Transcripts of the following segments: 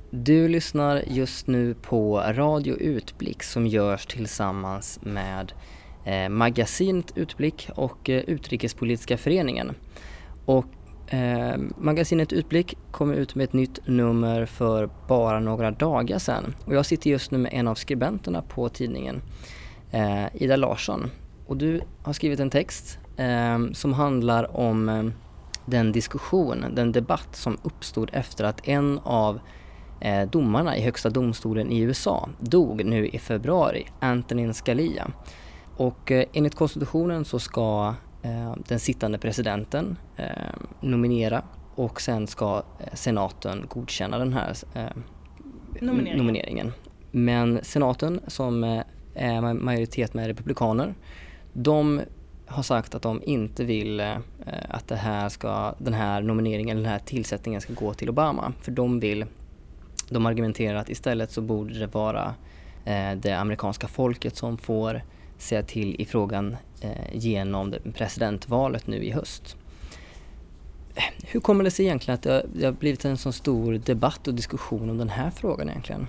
Du lyssnar just nu på Radio Utblick som görs tillsammans med magasinet Utblick och Utrikespolitiska föreningen. Och magasinet Utblick kom ut med ett nytt nummer för bara några dagar sedan. Och jag sitter just nu med en av skribenterna på tidningen, Ida Larsson. Och du har skrivit en text som handlar om den debatt som uppstod efter att en av domarna i högsta domstolen i USA dog nu i februari, Antonin Scalia. Och enligt konstitutionen så ska den sittande presidenten nominera och sen ska senaten godkänna den här nomineringen. Men senaten, som är majoritet med republikaner, de har sagt att de inte vill att den här nomineringen eller den här tillsättningen ska gå till Obama. För de argumenterar att istället så borde det vara det amerikanska folket som får säga till i frågan genom presidentvalet nu i höst. Hur kommer det sig egentligen att det har blivit en så stor debatt och diskussion om den här frågan egentligen?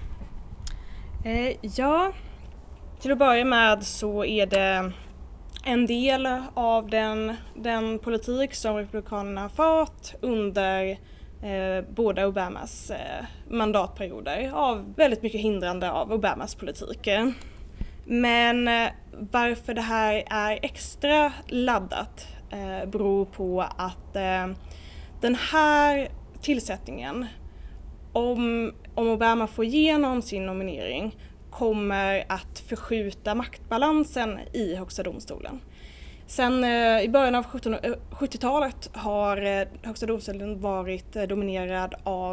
Ja, till att börja med så är det en del av den politik som republikanerna har fått under båda Obamas mandatperioder av väldigt mycket hindrande av Obamas politik. Men varför det här är extra laddat beror på att den här tillsättningen, om Obama får igenom sin nominering, kommer att förskjuta maktbalansen i högsta domstolen. Sen i början av 70-talet har högsta domstolen varit dominerad av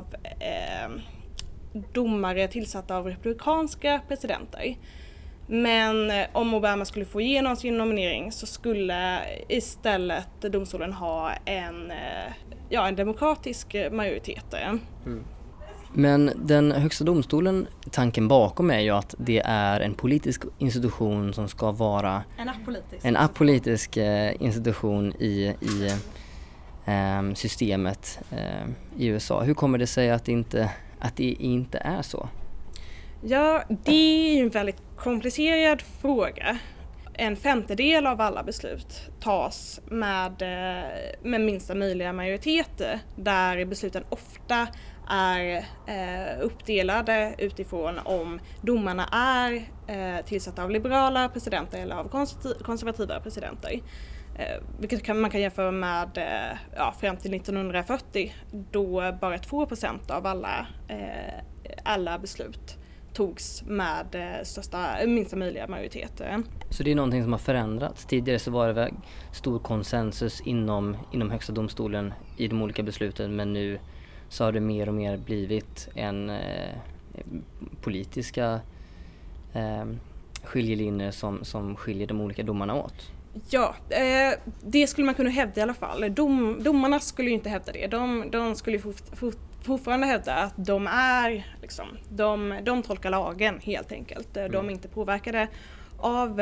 domare tillsatta av republikanska presidenter. Men om Obama skulle få igenom sin nominering så skulle istället domstolen ha en demokratisk majoritet. Mm. Men den högsta domstolen, tanken bakom är ju att det är en politisk institution som ska vara en apolitisk institution i systemet i USA. Hur kommer det sig att det inte är så? Ja, det är ju en väldigt komplicerad fråga. En femtedel av alla beslut tas med minsta möjliga majoritet, där besluten ofta är uppdelade utifrån om domarna är tillsatta av liberala presidenter eller av konservativa presidenter. Vilket man kan jämföra med fram till 1940, då bara 2% av alla beslut togs med minsta möjliga majoritet. Så det är någonting som har förändrats. Tidigare så var det stor konsensus inom högsta domstolen i de olika besluten, men nu så har det mer och mer blivit en politiska skiljelinjer som skiljer de olika domarna åt. Ja, det skulle man kunna hävda i alla fall. Domarna skulle ju inte hävda det. De skulle fortfarande hävda att de är de tolkar lagen helt enkelt. De är inte påverkade av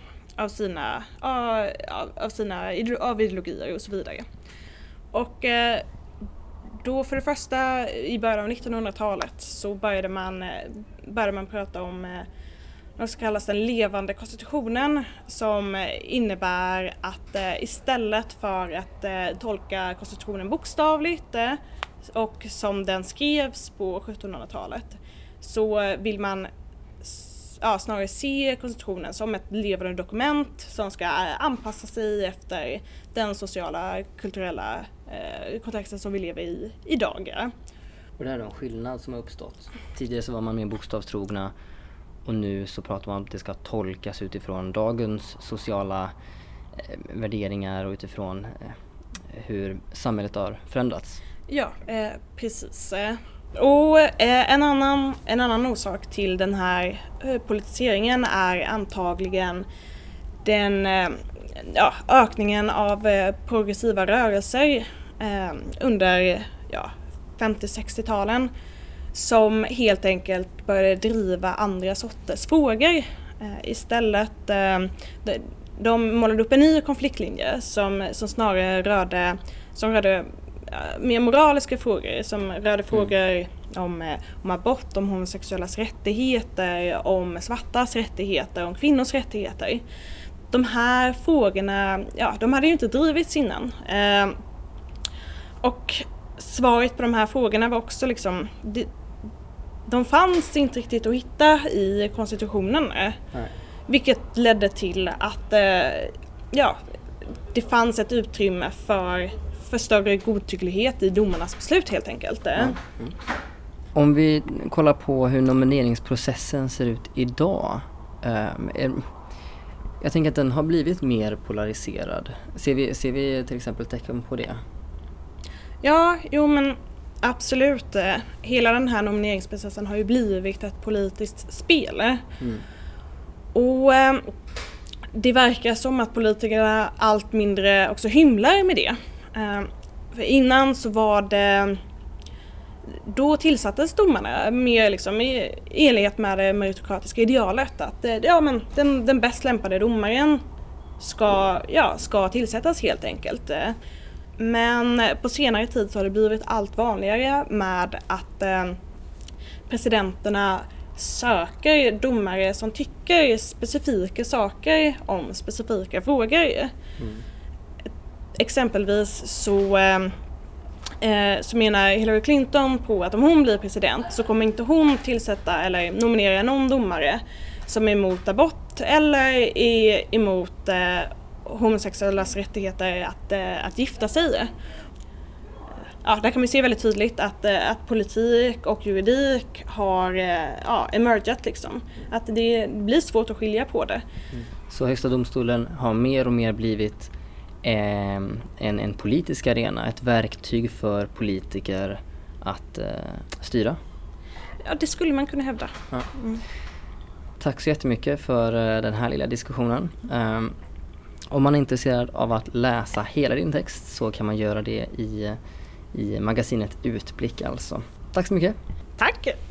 ideologier och så vidare. Och då för det första i början av 1900-talet så började man prata om vad som kallas den levande konstitutionen, som innebär att istället för att tolka konstitutionen bokstavligt och som den skrevs på 1700-talet, så vill man snarare se konstitutionen som ett levande dokument som ska anpassa sig efter den sociala, kulturella kontexten som vi lever i idag. Och det här är en skillnad som har uppstått. Tidigare så var man mer bokstavstrogna och nu så pratar man om att det ska tolkas utifrån dagens sociala värderingar och utifrån hur samhället har förändrats. Ja, precis. Och en annan orsak till den här politiseringen är antagligen den ökningen av progressiva rörelser under 50-60-talen som helt enkelt började driva andra sorters frågor. Istället de målade upp en ny konfliktlinje som snarare rörde mer moraliska frågor som rörde frågor om abort, om homosexuellas rättigheter, om svartas rättigheter, om kvinnors rättigheter. De här frågorna, de hade ju inte drivits innan. Och svaret på de här frågorna var också liksom, de fanns inte riktigt att hitta i konstitutionen. Nej. Vilket ledde till att det fanns ett utrymme för större godtycklighet i domarnas beslut helt enkelt. Om vi kollar på hur nomineringsprocessen ser ut idag. Jag tänker att den har blivit mer polariserad. Ser vi till exempel tecken på det? Ja, men absolut. Hela den här nomineringsprocessen har ju blivit ett politiskt spel. Och det verkar som att politikerna allt mindre också hymlar med det. För innan så var det, då tillsattes domarna mer liksom i enlighet med det meritokratiska idealet att den bäst lämpade domaren ska tillsättas helt enkelt. Men på senare tid så har det blivit allt vanligare med att presidenterna söker domare som tycker specifika saker om specifika frågor. Exempelvis så menar Hillary Clinton på att om hon blir president så kommer inte hon tillsätta eller nominera någon domare som är emot abort eller är emot homosexuellas rättigheter att gifta sig. Där kan man se väldigt tydligt att politik och juridik har emergat liksom. Att det blir svårt att skilja på det. Så Högsta domstolen har mer och mer blivit en politisk arena, ett verktyg för politiker att styra? Ja, det skulle man kunna hävda. Ja. Tack så jättemycket för den här lilla diskussionen. Om man är intresserad av att läsa hela din text så kan man göra det i magasinet Utblick alltså. Tack så mycket. Tack!